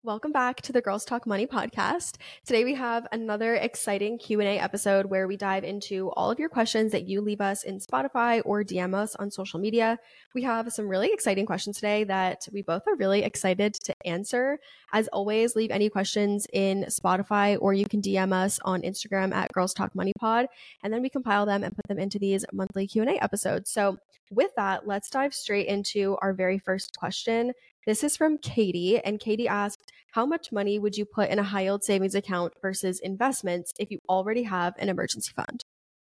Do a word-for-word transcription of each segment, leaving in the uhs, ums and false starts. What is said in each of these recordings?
Welcome back to the Girls Talk Money podcast. Today we have another exciting Q and A episode where we dive into all of your questions that you leave us in Spotify or D M us on social media. We have some really exciting questions today that we both are really excited to answer. As always, leave any questions in Spotify or you can D M us on Instagram at Girls Talk Money Pod, and then we compile them and put them into these monthly Q and A episodes. So with that, let's dive straight into our very first question. This is from Katie, and Katie asked, how much money would you put in a high yield savings account versus investments if you already have an emergency fund?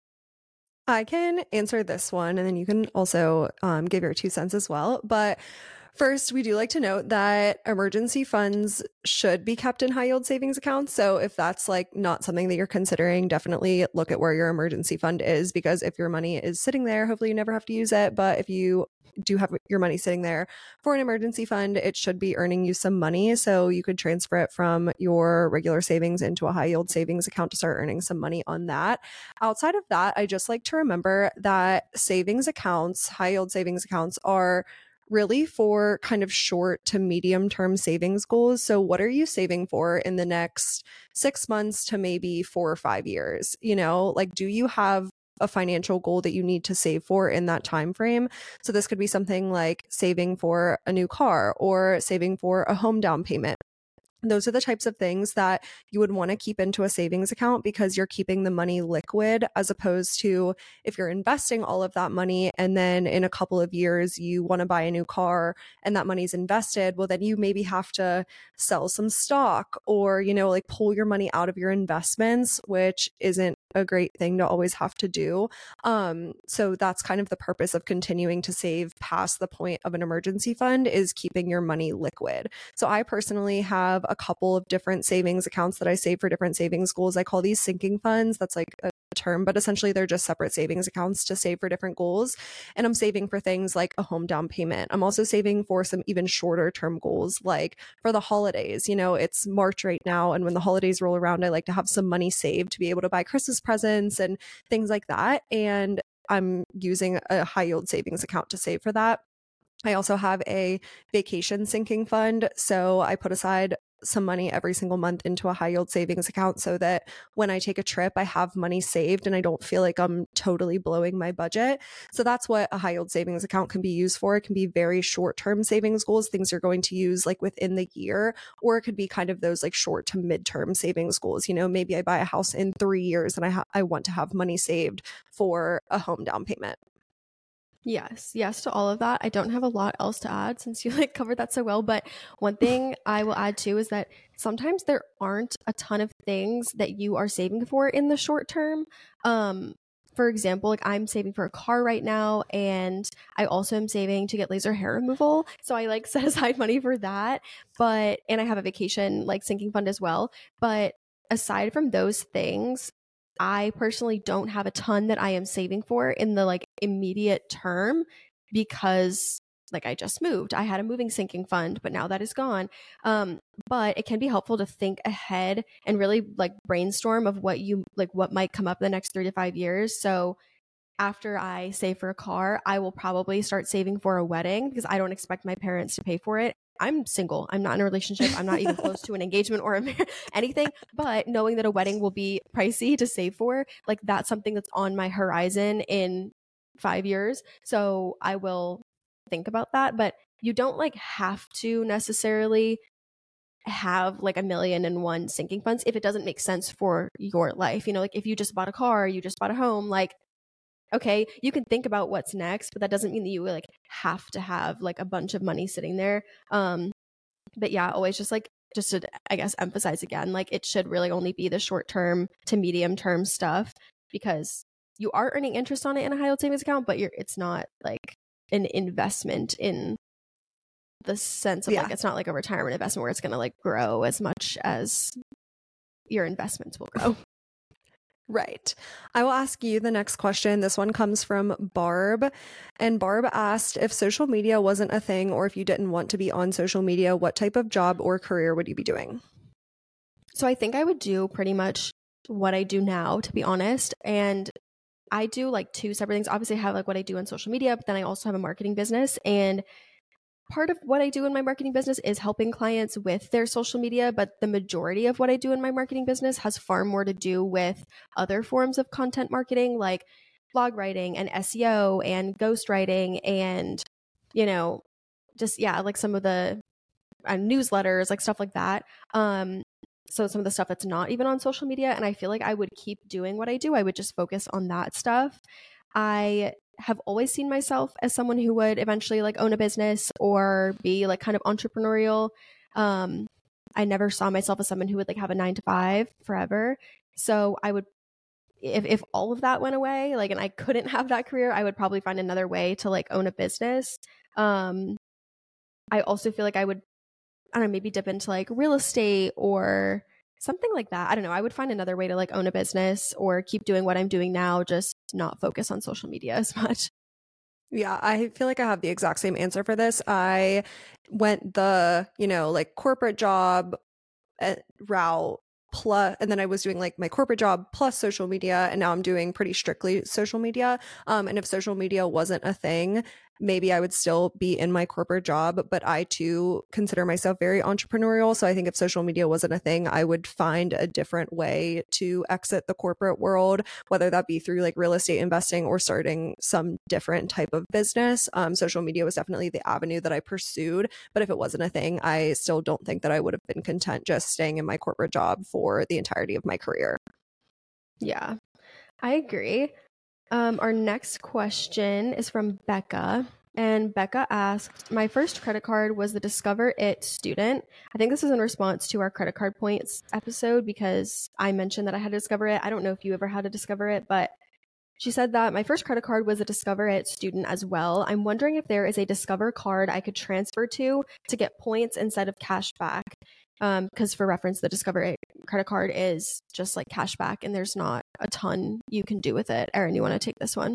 I can answer this one, and then you can also um, give your two cents as well. But first, we do like to note that emergency funds should be kept in high yield savings accounts. So if that's like not something that you're considering, definitely look at where your emergency fund is, because if your money is sitting there, hopefully you never have to use it. But if you do have your money sitting there for an emergency fund, it should be earning you some money. So you could transfer it from your regular savings into a high yield savings account to start earning some money on that. Outside of that, I just like to remember that savings accounts, high yield savings accounts, are really for kind of short to medium term savings goals. So what are you saving for in the next six months to maybe four or five years? You know, like, do you have a financial goal that you need to save for in that time frame? So this could be something like saving for a new car or saving for a home down payment. Those are the types of things that you would want to keep into a savings account, because you're keeping the money liquid, as opposed to if you're investing all of that money and then in a couple of years you want to buy a new car and that money's invested, well, then you maybe have to sell some stock or, you know, like pull your money out of your investments, which isn't a great thing to always have to do. Um, so that's kind of the purpose of continuing to save past the point of an emergency fund, is keeping your money liquid. So I personally have a couple of different savings accounts that I save for different savings goals. I call these sinking funds. That's like a term, but essentially they're just separate savings accounts to save for different goals. And I'm saving for things like a home down payment. I'm also saving for some even shorter term goals, like for the holidays. You know, it's March right now, and when the holidays roll around, I like to have some money saved to be able to buy Christmas presents and things like that. And I'm using a high yield savings account to save for that. I also have a vacation sinking fund. So I put aside some money every single month into a high yield savings account so that when I take a trip, I have money saved and I don't feel like I'm totally blowing my budget. So that's what a high yield savings account can be used for. It can be very short term savings goals, things you're going to use like within the year, or it could be kind of those like short to mid term savings goals. You know, maybe I buy a house in three years and I ha- I want to have money saved for a home down payment. Yes, yes to all of that. I don't have a lot else to add since you like covered that so well, but one thing I will add too is that sometimes there aren't a ton of things that you are saving for in the short term. Um, for example, like I'm saving for a car right now, and I also am saving to get laser hair removal. So I like set aside money for that, but, and I have a vacation like sinking fund as well. But aside from those things, I personally don't have a ton that I am saving for in the like immediate term, because like I just moved. I had a moving sinking fund, but now that is gone. Um, but it can be helpful to think ahead and really like brainstorm of what you like, what might come up in the next three to five years. So after I save for a car, I will probably start saving for a wedding, because I don't expect my parents to pay for it. I'm single. I'm not in a relationship. I'm not even close to an engagement or a mar- anything. But knowing that a wedding will be pricey to save for, like that's something that's on my horizon in five years. So I will think about that. But you don't like have to necessarily have like a million and one sinking funds if it doesn't make sense for your life. You know, like if you just bought a car, you just bought a home, like okay, you can think about what's next, but that doesn't mean that you like have to have like a bunch of money sitting there. Um, but yeah, always just like, just to, I guess, emphasize again, like it should really only be the short term to medium term stuff, because you are earning interest on it in a high yield savings account, but you're, it's not like an investment in the sense of yeah. like, it's not like a retirement investment where it's going to like grow as much as your investments will grow. Right. I will ask you the next question. This one comes from Barb. And Barb asked, if social media wasn't a thing, or if you didn't want to be on social media, what type of job or career would you be doing? So I think I would do pretty much what I do now, to be honest. And I do like two separate things. Obviously I have like what I do on social media, but then I also have a marketing business. And part of what I do in my marketing business is helping clients with their social media, but the majority of what I do in my marketing business has far more to do with other forms of content marketing, like blog writing and S E O and ghostwriting and, you know, just, yeah, like some of the uh, newsletters, like stuff like that. Um, so some of the stuff that's not even on social media. And I feel like I would keep doing what I do. I would just focus on that stuff. I have always seen myself as someone who would eventually like own a business or be like kind of entrepreneurial. Um, I never saw myself as someone who would like have a nine to five forever. So I would, if, if all of that went away, like, and I couldn't have that career, I would probably find another way to like own a business. Um, I also feel like I would, I don't know, maybe dip into like real estate or something like that. I don't know. I would find another way to like own a business or keep doing what I'm doing now, just not focus on social media as much. Yeah, I feel like I have the exact same answer for this. I went the, you know, like corporate job uh, route plus, and then I was doing like my corporate job plus social media, and now I'm doing pretty strictly social media. Um, and if social media wasn't a thing, maybe I would still be in my corporate job, but I too consider myself very entrepreneurial. So I think if social media wasn't a thing, I would find a different way to exit the corporate world, whether that be through like real estate investing or starting some different type of business. Um, social media was definitely the avenue that I pursued, but if it wasn't a thing, I still don't think that I would have been content just staying in my corporate job for the entirety of my career. Yeah, I agree. Um, our next question is from Becca. And Becca asked, my first credit card was the Discover It Student. I think this is in response to our credit card points episode because I mentioned that I had to Discover It. I don't know if you ever had to Discover It, but she said that my first credit card was a Discover It Student as well. I'm wondering if there is a Discover card I could transfer to to get points instead of cash back. Um, because for reference, the Discover It credit card is just like cash back and there's not a ton you can do with it. Erin, you want to take this one?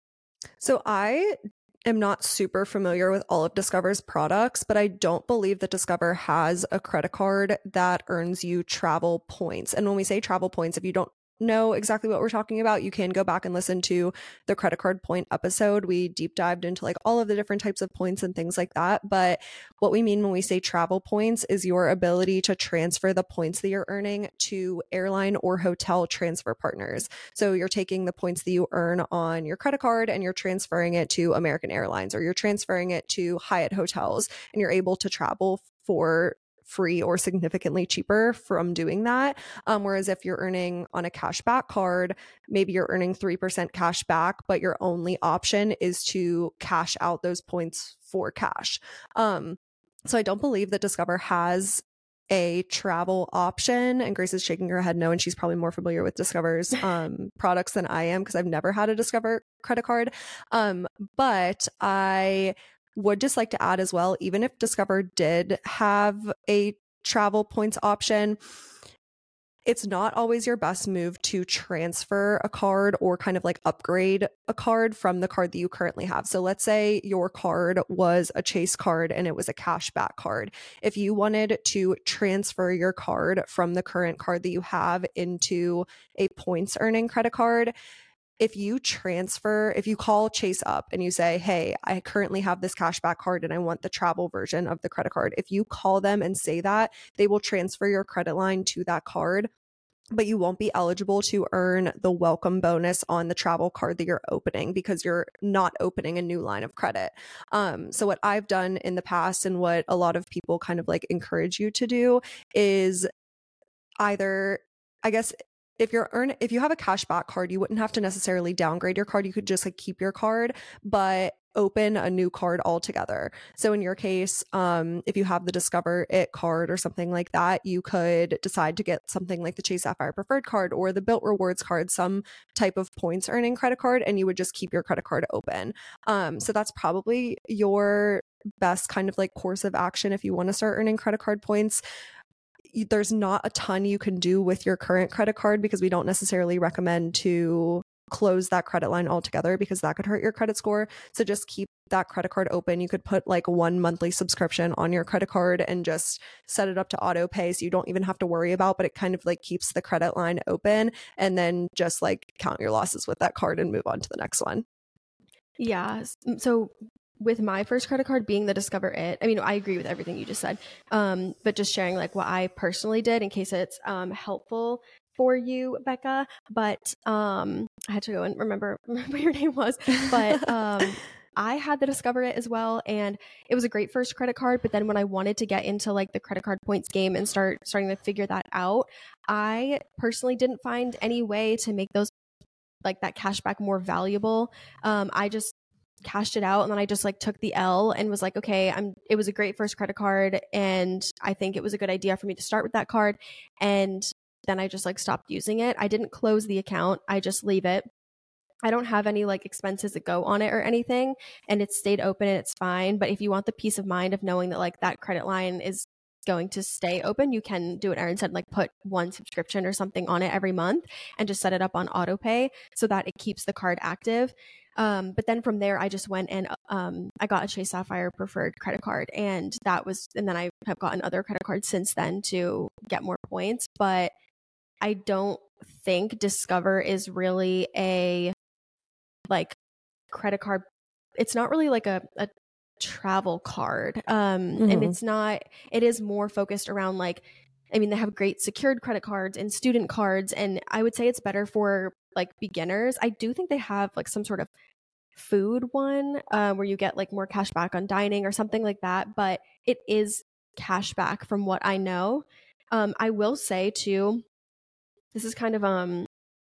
So I am not super familiar with all of Discover's products, but I don't believe that Discover has a credit card that earns you travel points. And when we say travel points, if you don't know exactly what we're talking about, you can go back and listen to the credit card point episode. We deep dived into like all of the different types of points and things like that. But what we mean when we say travel points is your ability to transfer the points that you're earning to airline or hotel transfer partners. So you're taking the points that you earn on your credit card and you're transferring it to American Airlines, or you're transferring it to Hyatt hotels, and you're able to travel for free or significantly cheaper from doing that. Um, whereas if you're earning on a cashback card, maybe you're earning three percent cash back, but your only option is to cash out those points for cash. Um, so I don't believe that Discover has a travel option, and Grace is shaking her head no, and she's probably more familiar with Discover's um, products than I am because I've never had a Discover credit card. Um, but I would just like to add as well, even if Discover did have a travel points option, it's not always your best move to transfer a card or kind of like upgrade a card from the card that you currently have. So let's say your card was a Chase card and it was a cashback card. If you wanted to transfer your card from the current card that you have into a points earning credit card, if you transfer, if you call Chase up and you say, hey, I currently have this cashback card and I want the travel version of the credit card. If you call them and say that, they will transfer your credit line to that card, but you won't be eligible to earn the welcome bonus on the travel card that you're opening because you're not opening a new line of credit. Um, so what I've done in the past and what a lot of people kind of like encourage you to do is either, I guess, if you're earn if you have a cashback card, you wouldn't have to necessarily downgrade your card. You could just like keep your card, but open a new card altogether. So in your case, um, if you have the Discover It card or something like that, you could decide to get something like the Chase Sapphire Preferred card or the Bilt Rewards card, some type of points earning credit card, and you would just keep your credit card open. Um, so that's probably your best kind of like course of action if you want to start earning credit card points. There's not a ton you can do with your current credit card because we don't necessarily recommend to close that credit line altogether because that could hurt your credit score. So just keep that credit card open. You could put like one monthly subscription on your credit card and just set it up to auto pay so you don't even have to worry about, but it kind of like keeps the credit line open, and then just like count your losses with that card and move on to the next one. Yeah. So with my first credit card being the Discover It, I mean, I agree with everything you just said. Um, but just sharing like what I personally did in case it's um helpful for you, Becca. But um I had to go and remember remember what your name was. But um I had the Discover It as well, and it was a great first credit card. But then when I wanted to get into like the credit card points game and start starting to figure that out, I personally didn't find any way to make those like that cash back more valuable. Um, I just cashed it out, and then I just like took the L and was like, okay, I'm it was a great first credit card, and I think it was a good idea for me to start with that card. And then I just like stopped using it. I didn't close the account. I just leave it. I don't have any like expenses that go on it or anything, and it's stayed open and it's fine. But if you want the peace of mind of knowing that like that credit line is going to stay open, you can do what Erin said, like put one subscription or something on it every month and just set it up on auto pay so that it keeps the card active. Um, but then from there, I just went and um, I got a Chase Sapphire preferred credit card, and that was, and then I have gotten other credit cards since then to get more points. But I don't think Discover is really a like credit card. It's not really like a, a travel card. Um, Mhm. and it's not, it is more focused around like, I mean, they have great secured credit cards and student cards, and I would say it's better for like beginners. I do think they have like some sort of food one uh, where you get like more cash back on dining or something like that, but it is cash back from what I know. Um, I will say too, this is kind of um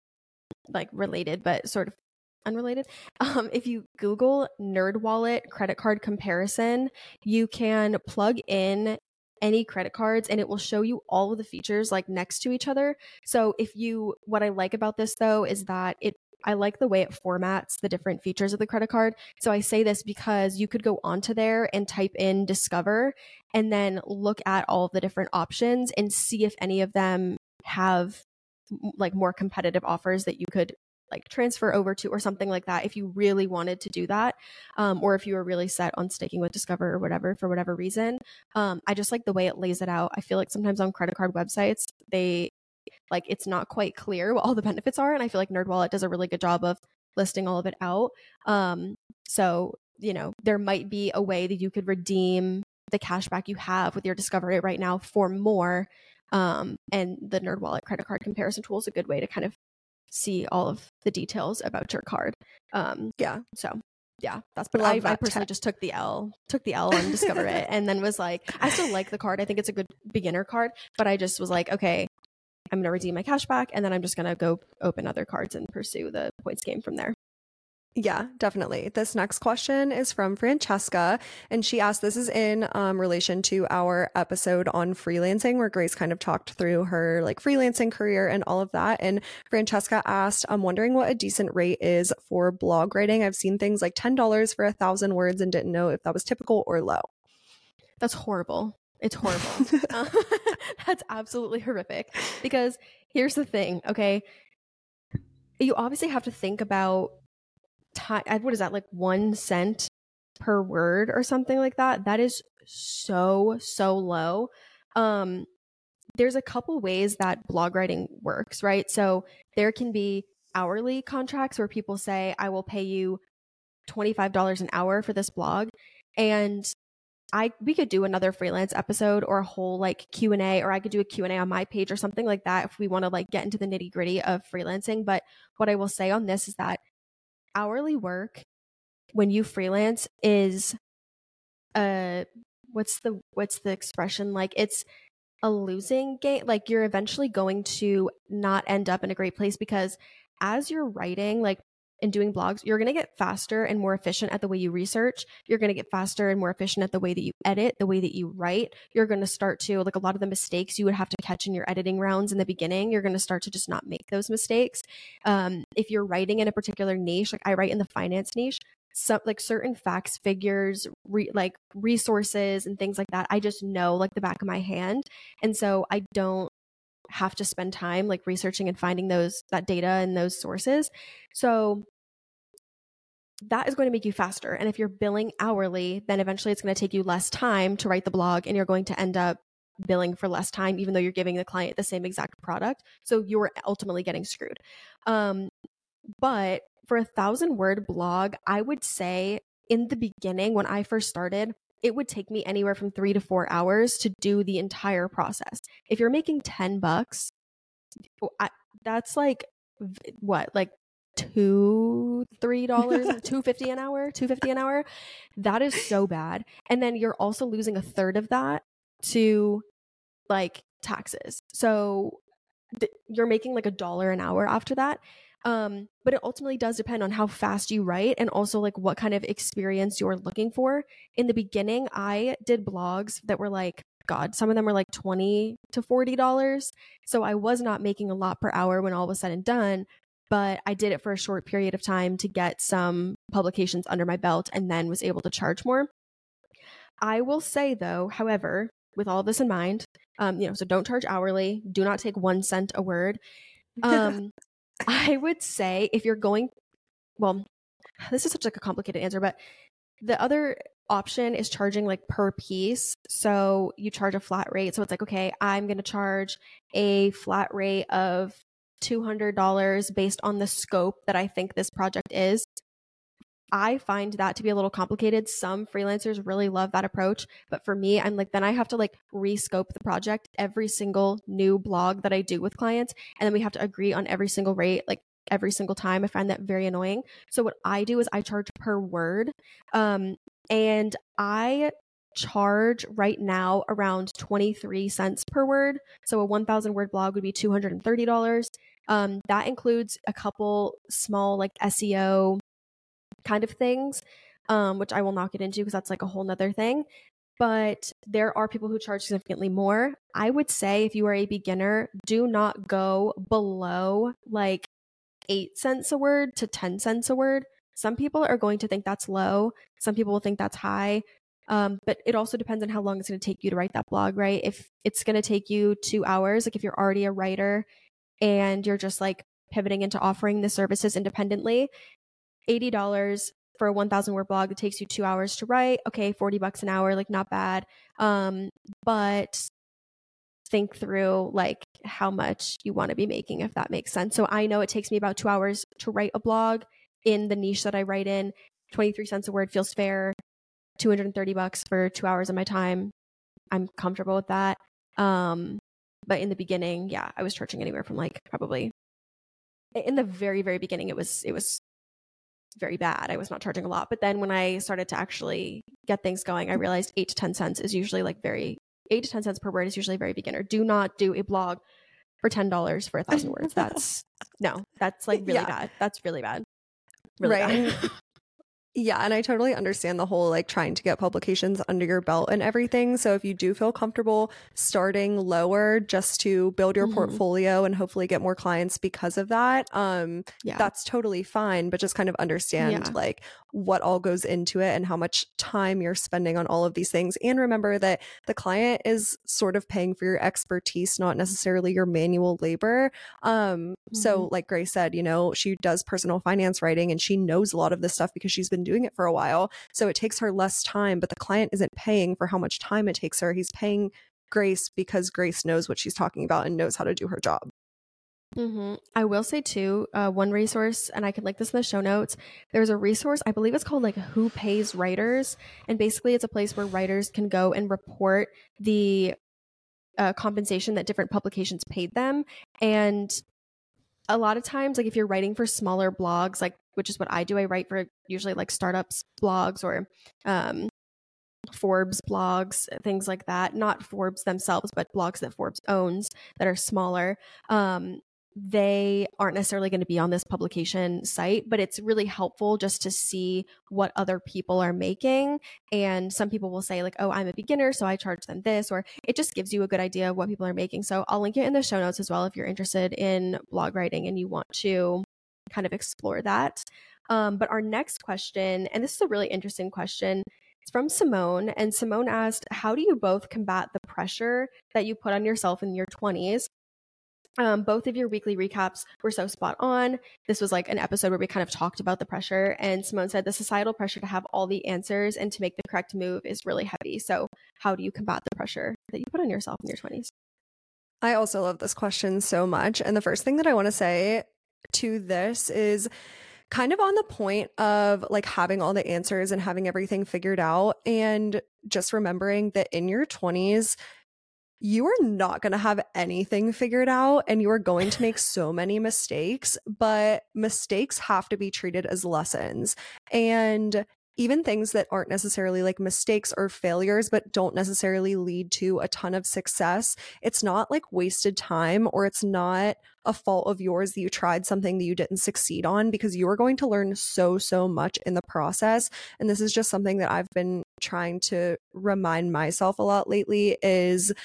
like related, but sort of unrelated. Um, if you Google NerdWallet credit card comparison, you can plug in any credit cards and it will show you all of the features like next to each other. So if you, what I like about this though is that it, I like the way it formats the different features of the credit card. So I say this because you could go onto there and type in Discover and then look at all of the different options and see if any of them have like more competitive offers that you could like transfer over to or something like that if you really wanted to do that, um, or if you were really set on sticking with Discover or whatever for whatever reason. um, I just like the way it lays it out. I feel like sometimes on credit card websites they like it's not quite clear what all the benefits are, and I feel like NerdWallet does a really good job of listing all of it out. Um, so you know there might be a way that you could redeem the cash back you have with your Discover It right now for more. Um, and the NerdWallet credit card comparison tool is a good way to kind of see all of the details about your card. Um, Yeah. So yeah, that's, but I, I personally just took the L, took the L on Discover It and then was like, I still like the card. I think it's a good beginner card, but I just was like, okay, I'm going to redeem my cash back and then I'm just going to go open other cards and pursue the points game from there. Yeah, definitely. This next question is from Francesca, and she asked, this is in um, relation to our episode on freelancing where Grace kind of talked through her like freelancing career and all of that. And Francesca asked, I'm wondering what a decent rate is for blog writing. I've seen things like ten dollars for a thousand words and didn't know if that was typical or low. That's horrible. It's horrible. uh, that's absolutely horrific because here's the thing. Okay. You obviously have to think about time. What is that, like one cent per word or something like that? That is so so low. Um there's a couple ways that blog writing works, right? So there can be hourly contracts where people say, I will pay you twenty-five dollars an hour for this blog, and I we could do another freelance episode or a whole like Q and A, or I could do a Q and A on my page or something like that if we want to like get into the nitty gritty of freelancing. But what I will say on this is that hourly work when you freelance is uh what's the what's the expression, like it's a losing game. Like you're eventually going to not end up in a great place because as you're writing like and doing blogs, you're going to get faster and more efficient at the way you research. You're going to get faster and more efficient at the way that you edit, the way that you write. You're going to start to, like, a lot of the mistakes you would have to catch in your editing rounds in the beginning, you're going to start to just not make those mistakes. Um, if you're writing in a particular niche, like I write in the finance niche, so like certain facts, figures, re- like resources and things like that, I just know like the back of my hand. And so I don't have to spend time like researching and finding those that data and those sources. So that is going to make you faster. And if you're billing hourly, then eventually it's going to take you less time to write the blog, and you're going to end up billing for less time, even though you're giving the client the same exact product. So you're ultimately getting screwed. Um, but for a thousand word blog, I would say in the beginning, when I first started, it would take me anywhere from three to four hours to do the entire process. If you're making ten bucks, I, that's like what, like two, three dollars, two fifty an hour, two fifty an hour. That is so bad. And then you're also losing a third of that to like taxes. So th- you're making like a dollar an hour after that. Um, but it ultimately does depend on how fast you write and also like what kind of experience you're looking for. In the beginning, I did blogs that were like, God, some of them were like twenty to forty dollars. So I was not making a lot per hour when all was said and done, but I did it for a short period of time to get some publications under my belt and then was able to charge more. I will say though, however, with all of this in mind, um, you know, so don't charge hourly, do not take one cent a word. Um, I would say if you're going, well, this is such like a complicated answer, but the other option is charging like per piece. So you charge a flat rate. So it's like, okay, I'm going to charge a flat rate of two hundred dollars based on the scope that I think this project is. I find that to be a little complicated. Some freelancers really love that approach. But for me, I'm like, then I have to like rescope the project every single new blog that I do with clients. And then we have to agree on every single rate, like every single time. I find that very annoying. So what I do is I charge per word. Um, and I charge right now around twenty-three cents per word. So a one thousand word blog would be two hundred thirty dollars. Um, that includes a couple small like S E O kind of things, um, which I will not get into because that's like a whole nother thing. But there are people who charge significantly more. I would say if you are a beginner, do not go below like eight cents a word to ten cents a word. Some people are going to think that's low. Some people will think that's high. Um, but it also depends on how long it's going to take you to write that blog, right? If it's going to take you two hours, like if you're already a writer and you're just like pivoting into offering the services independently, eighty dollars for a one thousand word blog, it takes you two hours to write. Okay, forty bucks an hour, like not bad. Um, but think through like how much you want to be making, if that makes sense. So I know it takes me about two hours to write a blog in the niche that I write in. twenty-three cents a word feels fair. two hundred thirty bucks for two hours of my time. I'm comfortable with that. Um, but in the beginning, yeah, I was charging anywhere from like probably in the very, very beginning, it was, it was very bad. I was not charging a lot. But then when I started to actually get things going, I realized eight to ten cents is usually like very, eight to ten cents per word is usually very beginner. Do not do a blog for ten dollars for a thousand words. That's no, that's like really yeah. bad. That's really bad. Really right. bad. Yeah, and I totally understand the whole like trying to get publications under your belt and everything. So if you do feel comfortable starting lower just to build your mm-hmm. portfolio and hopefully get more clients because of that, um, yeah. that's totally fine. But just kind of understand yeah. like what all goes into it and how much time you're spending on all of these things. And remember that the client is sort of paying for your expertise, not necessarily your manual labor. Um, mm-hmm. So like Grace said, you know, she does personal finance writing and she knows a lot of this stuff because she's been doing it for a while. So it takes her less time, but the client isn't paying for how much time it takes her. He's paying Grace because Grace knows what she's talking about and knows how to do her job. Mm-hmm. I will say too, uh, one resource, and I can link this in the show notes. There's a resource, I believe it's called like Who Pays Writers. And basically it's a place where writers can go and report the uh, compensation that different publications paid them. And a lot of times, like if you're writing for smaller blogs, like which is what I do, I write for usually like startups blogs or um, Forbes blogs, things like that. Not Forbes themselves, but blogs that Forbes owns that are smaller. Um, they aren't necessarily going to be on this publication site, but it's really helpful just to see what other people are making. And some people will say like, oh, I'm a beginner, so I charge them this, or it just gives you a good idea of what people are making. So I'll link it in the show notes as well if you're interested in blog writing and you want to kind of explore that. Um, but our next question, and this is a really interesting question, it's from Simone. And Simone asked, how do you both combat the pressure that you put on yourself in your twenties? Um, both of your weekly recaps were so spot on. This was like an episode where we kind of talked about the pressure. And Simone said the societal pressure to have all the answers and to make the correct move is really heavy. So how do you combat the pressure that you put on yourself in your twenties? I also love this question so much. And the first thing that I want to say to this is kind of on the point of like having all the answers and having everything figured out, and just remembering that in your twenties, you are not going to have anything figured out and you are going to make so many mistakes, but mistakes have to be treated as lessons. And even things that aren't necessarily like mistakes or failures, but don't necessarily lead to a ton of success, it's not like wasted time, or it's not a fault of yours that you tried something that you didn't succeed on, because you are going to learn so, so much in the process. And this is just something that I've been trying to remind myself a lot lately, is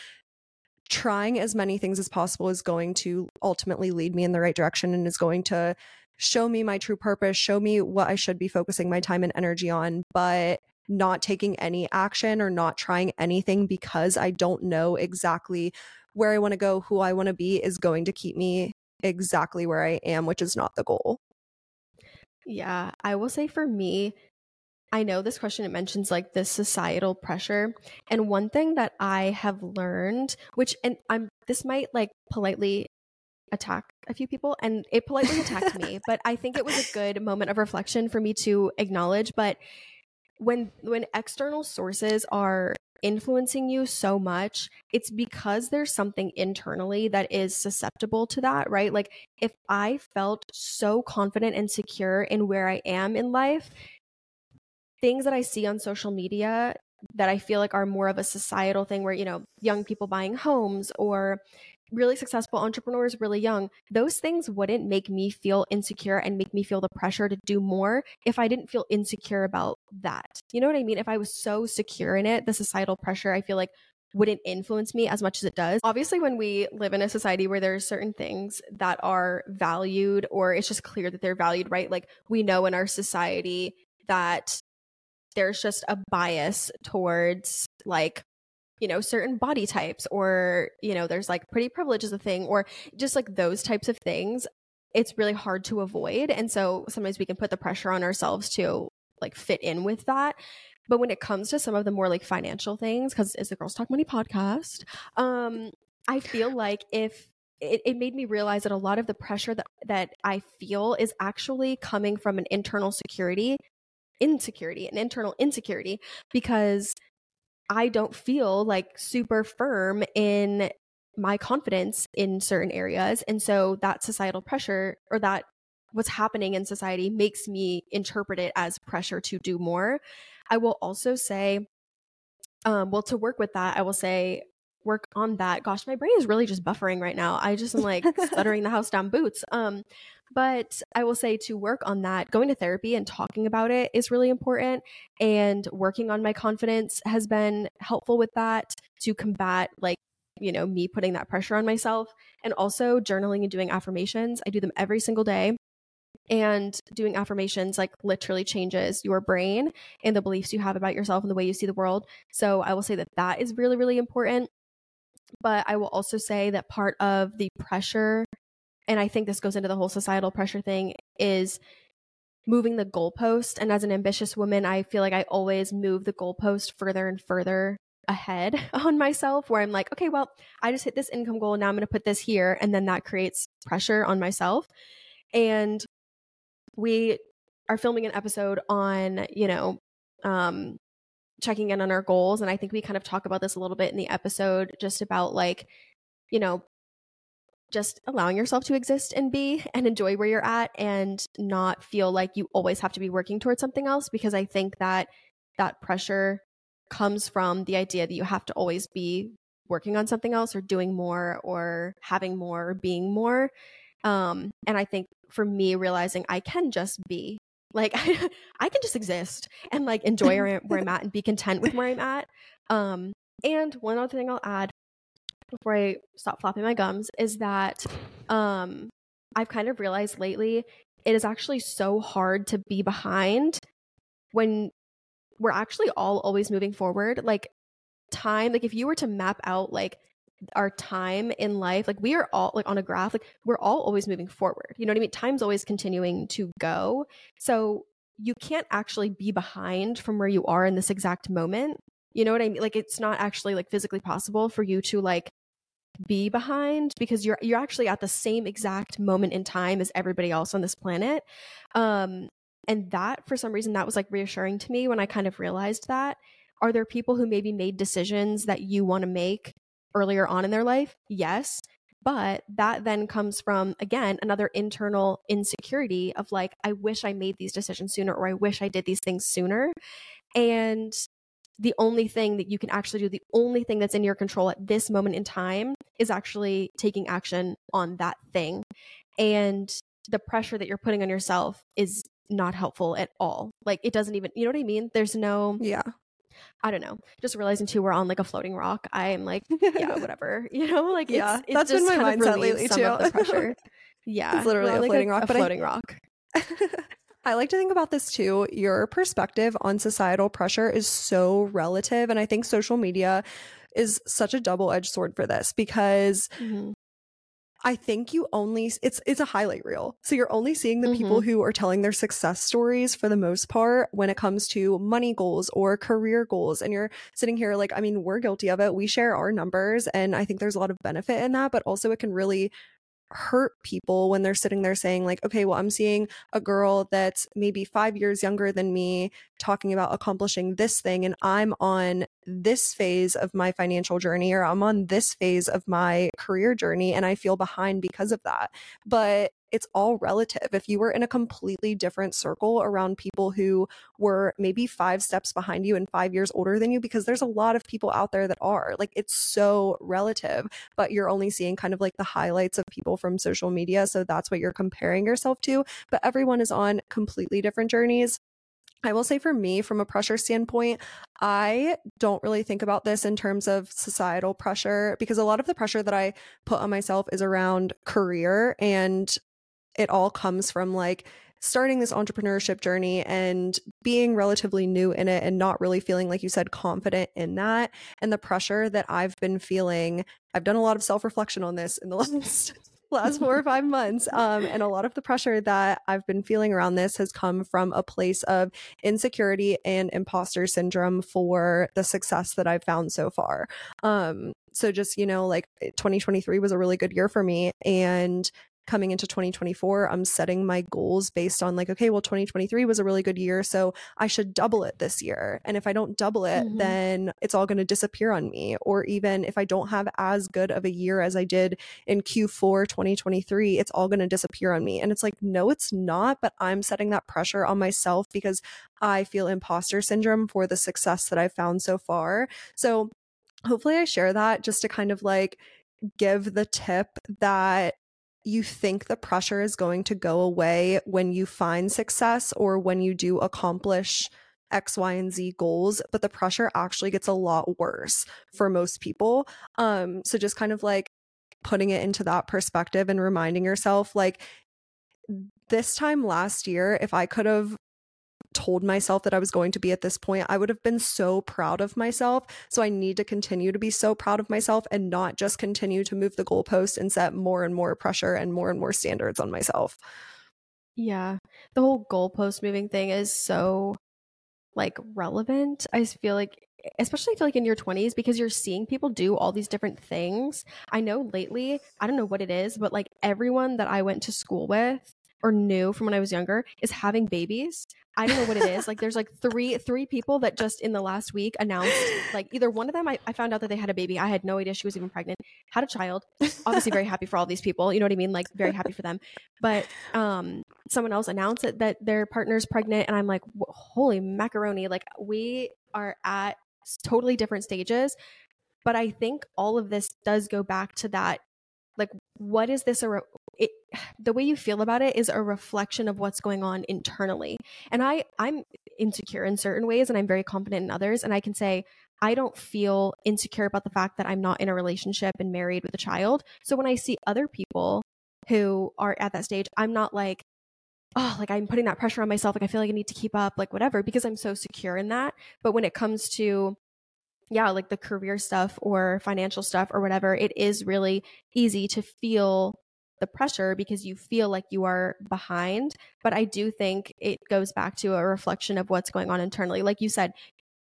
trying as many things as possible is going to ultimately lead me in the right direction and is going to show me my true purpose, show me what I should be focusing my time and energy on. But not taking any action or not trying anything because I don't know exactly where I want to go, who I want to be, is going to keep me exactly where I am, which is not the goal. Yeah, I will say for me, I know this question, it mentions like this societal pressure. And one thing that I have learned, which, and I'm, this might like politely attack a few people, and it politely attacked me, but I think it was a good moment of reflection for me to acknowledge. But when, when external sources are influencing you so much, it's because there's something internally that is susceptible to that, right? Like if I felt so confident and secure in where I am in life, things that I see on social media that I feel like are more of a societal thing, where, you know, young people buying homes or really successful entrepreneurs really young, those things wouldn't make me feel insecure and make me feel the pressure to do more if I didn't feel insecure about that. You know what I mean? If I was so secure in it, the societal pressure, I feel like, wouldn't influence me as much as it does. Obviously, when we live in a society where there's certain things that are valued, or it's just clear that they're valued, right? Like we know in our society that there's just a bias towards like, you know, certain body types, or, you know, there's like pretty privilege is a thing, or just like those types of things. It's really hard to avoid. And so sometimes we can put the pressure on ourselves to like fit in with that. But when it comes to some of the more like financial things, because it's the Girls Talk Money podcast, um, I feel like if it, it made me realize that a lot of the pressure that, that I feel is actually coming from an internal security, insecurity, an internal insecurity, because I don't feel like super firm in my confidence in certain areas. And so that societal pressure, or that what's happening in society, makes me interpret it as pressure to do more. I will also say, um, well, to work with that, I will say, work on that. Gosh, my brain is really just buffering right now. I just am like stuttering the house down boots. Um, but I will say, to work on that, going to therapy and talking about it is really important. And working on my confidence has been helpful with that, to combat like, you know, me putting that pressure on myself. And also journaling and doing affirmations. I do them every single day. And doing affirmations like literally changes your brain and the beliefs you have about yourself and the way you see the world. So I will say that that is really, really important. But I will also say that part of the pressure, and I think this goes into the whole societal pressure thing, is moving the goalpost. And as an ambitious woman, I feel like I always move the goalpost further and further ahead on myself, where I'm like, okay, well, I just hit this income goal. Now I'm going to put this here. And then that creates pressure on myself. And we are filming an episode on, you know, um, checking in on our goals. And I think we kind of talk about this a little bit in the episode, just about like, you know, just allowing yourself to exist and be and enjoy where you're at, and not feel like you always have to be working towards something else. Because I think that that pressure comes from the idea that you have to always be working on something else, or doing more, or having more, or being more. Um, and I think for me, realizing I can just be, like, I, I can just exist and like enjoy where, where I'm at and be content with where I'm at. Um, and one other thing I'll add before I stop flapping my gums is that um, I've kind of realized lately, it is actually so hard to be behind when we're actually all always moving forward. Like time, like if you were to map out like our time in life, like we are all like on a graph, like we're all always moving forward. You know what I mean? Time's always continuing to go. So you can't actually be behind from where you are in this exact moment. You know what I mean? Like it's not actually like physically possible for you to like be behind because you're you're actually at the same exact moment in time as everybody else on this planet. Um, and that, for some reason, that was like reassuring to me when I kind of realized that. Are there people who maybe made decisions that you want to make earlier on in their life? Yes. But that then comes from, again, another internal insecurity of like, I wish I made these decisions sooner, or I wish I did these things sooner. And the only thing that you can actually do, the only thing that's in your control at this moment in time is actually taking action on that thing. And the pressure that you're putting on yourself is not helpful at all. Like, it doesn't even, you know what I mean? There's no, yeah. I don't know. Just realizing too, we're on like a floating rock. I am like, yeah, whatever. You know, like yeah, it's, it's that's just been my kind of mindset lately some too. Of the pressure. Yeah, it's literally a like floating a, rock. A but floating I, rock. I like to think about this too. Your perspective on societal pressure is so relative, and I think social media is such a double-edged sword for this because Mm-hmm. I think you only it's it's a highlight reel. So you're only seeing the Mm-hmm. people who are telling their success stories for the most part when it comes to money goals or career goals. And you're sitting here like, I mean, we're guilty of it. We share our numbers, and I think there's a lot of benefit in that, but also it can really hurt people when they're sitting there saying like, okay, well, I'm seeing a girl that's maybe five years younger than me talking about accomplishing this thing, and I'm on this phase of my financial journey, or I'm on this phase of my career journey, and I feel behind because of that. But it's all relative. If you were in a completely different circle around people who were maybe five steps behind you and five years older than you, because there's a lot of people out there that are, like, it's so relative, but you're only seeing kind of like the highlights of people from social media. So that's what you're comparing yourself to. But everyone is on completely different journeys. I will say for me, from a pressure standpoint, I don't really think about this in terms of societal pressure, because a lot of the pressure that I put on myself is around career, and it all comes from like starting this entrepreneurship journey and being relatively new in it and not really feeling, like you said, confident in that. And the pressure that I've been feeling, I've done a lot of self-reflection on this in the last last four or five months. Um, and a lot of the pressure that I've been feeling around this has come from a place of insecurity and imposter syndrome for the success that I've found so far. Um, so just, you know, like twenty twenty-three was a really good year for me. And coming into twenty twenty-four, I'm setting my goals based on like, okay, well, twenty twenty-three was a really good year, so I should double it this year. And if I don't double it, Mm-hmm. then it's all going to disappear on me. Or even if I don't have as good of a year as I did in Q four twenty twenty-three, it's all going to disappear on me. And it's like, no, it's not. But I'm setting that pressure on myself because I feel imposter syndrome for the success that I've found so far. So hopefully I share that just to kind of like give the tip that you think the pressure is going to go away when you find success or when you do accomplish X, Y, and Z goals, but the pressure actually gets a lot worse for most people. Um, so just kind of like putting it into that perspective and reminding yourself, like, this time last year, if I could have told myself that I was going to be at this point, I would have been so proud of myself. So I need to continue to be so proud of myself and not just continue to move the goalpost and set more and more pressure and more and more standards on myself. Yeah. The whole goalpost moving thing is so like relevant. I feel like, especially I feel like in your twenties, because you're seeing people do all these different things. I know lately, I don't know what it is, but like everyone that I went to school with or knew from when I was younger is having babies. I don't know what it is. Like there's like three three people that just in the last week announced, like either one of them, I, I found out that they had a baby. I had no idea she was even pregnant, had a child. Obviously very happy for all these people. You know what I mean? Like very happy for them. But um, someone else announced it, that their partner's pregnant. And I'm like, holy macaroni. Like we are at totally different stages. But I think all of this does go back to that. Like, what is this? A re- it, the way you feel about it is a reflection of what's going on internally. And I, I'm insecure in certain ways and I'm very confident in others. And I can say, I don't feel insecure about the fact that I'm not in a relationship and married with a child. So when I see other people who are at that stage, I'm not like, oh, like I'm putting that pressure on myself. Like I feel like I need to keep up, like whatever, because I'm so secure in that. But when it comes to yeah, like the career stuff or financial stuff or whatever, it is really easy to feel the pressure because you feel like you are behind. But I do think it goes back to a reflection of what's going on internally. Like you said,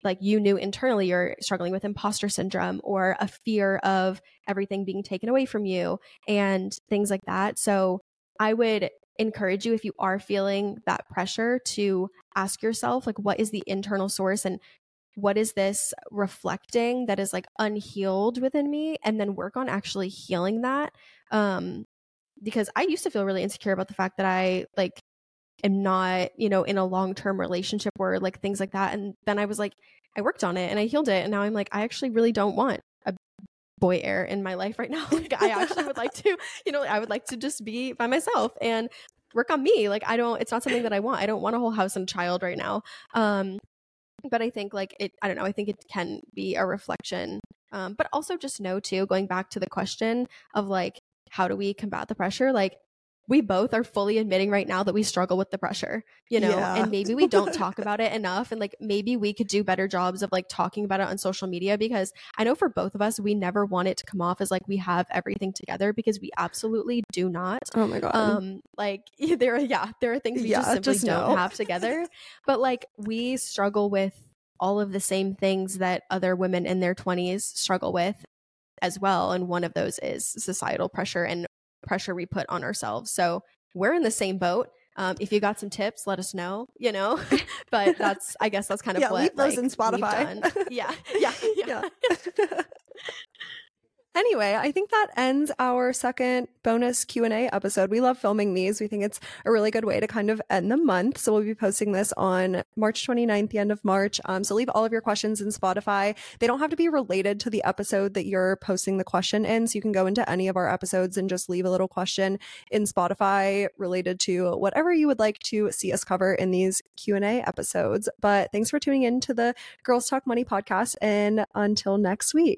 like you knew internally you're struggling with imposter syndrome or a fear of everything being taken away from you and things like that. So I would encourage you, if you are feeling that pressure, to ask yourself, like, what is the internal source and what is this reflecting that is like unhealed within me, and then work on actually healing that. Um, because I used to feel really insecure about the fact that I like am not, you know, in a long-term relationship or like things like that. And then I was like, I worked on it and I healed it. And now I'm like, I actually really don't want a boy heir in my life right now. Like I actually would like to, you know, I would like to just be by myself and work on me. Like I don't, it's not something that I want. I don't want a whole house and child right now. Um, but I think like it, I don't know, I think it can be a reflection. Um, but also just know too, going back to the question of like, how do we combat the pressure? Like we both are fully admitting right now that we struggle with the pressure, you know, Yeah. and maybe we don't talk about it enough. And like, maybe we could do better jobs of like talking about it on social media, because I know for both of us, we never want it to come off as like we have everything together, because we absolutely do not. Oh my God. Um, like there are, yeah, there are things we Yeah, just simply just don't no. have together, but like we struggle with all of the same things that other women in their twenties struggle with as well. And one of those is societal pressure and pressure we put on ourselves. So we're in the same boat. Um, if you got some tips, let us know, you know, but that's, I guess that's kind of yeah, what leave those like, in Spotify. yeah, yeah, yeah. yeah. Anyway, I think that ends our second bonus Q and A episode. We love filming these. We think it's a really good way to kind of end the month. So we'll be posting this on March twenty-ninth, the end of March. Um, so leave all of your questions in Spotify. They don't have to be related to the episode that you're posting the question in. So you can go into any of our episodes and just leave a little question in Spotify related to whatever you would like to see us cover in these Q and A episodes. But thanks for tuning in to the Girls Talk Money podcast. And until next week.